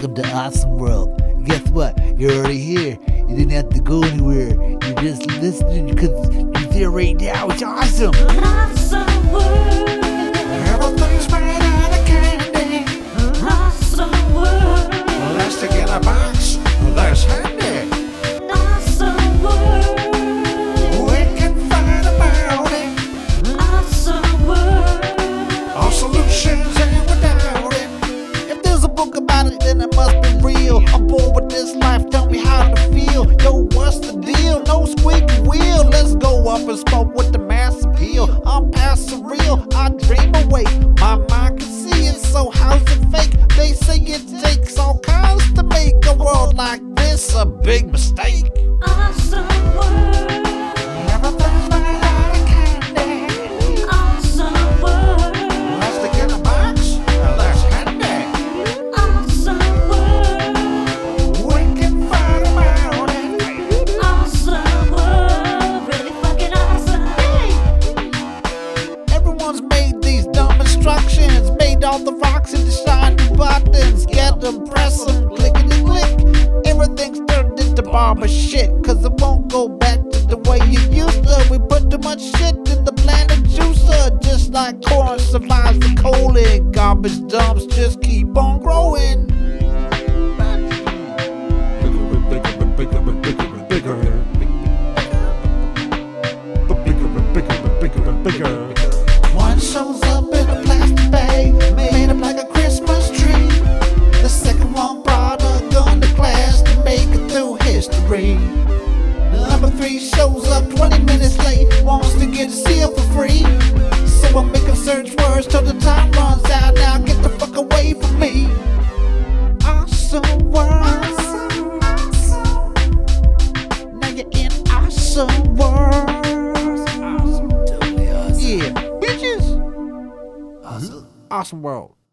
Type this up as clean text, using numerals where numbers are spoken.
Welcome to Awesome World. Guess what? You're already here. You didn't have to go anywhere. You're just listening because you're there right now. It's awesome. Awesome world. Everything's made out of candy. Awesome world. Let's take in a box. That's handy. Awesome world. We can find about it. Awesome world. All solutions and without it. If there's a book about it, then it must be real. I'm bored with this life. Tell me how to feel. Yo, what's the deal? No squeaky wheel. Let's go up and smoke with the mass appeal. I'm past surreal. I dream away. My mind can see it. So how's it fake? They say it takes all kinds to make a world like this a big mistake. Awesome world. Everything's made out of candy. Awesome world. Let's take in a box. That's handy. Awesome world. We can find about it. Awesome world. Really fucking awesome. Everyone's made these dumb instructions. Made all the rocks into shiny buttons. Get them, press them, clickety click. Everything's turned into barber shit. Cause it won't go back to the way it used to. We put too much shit in the planet juicer. Just like corn survives the colon. Garbage dumps just keep on growing. One shows up in a plastic bag, made up like a Christmas tree. The second one brought a gun to class to make it through history. Number 3 shows up 20 minutes late, wants to get a seal for free. So I'm making search words till the time runs out. Now get the fuck away from me. Awesome world. Now you're in awesome world. Yeah, bitches. Awesome. Awesome World.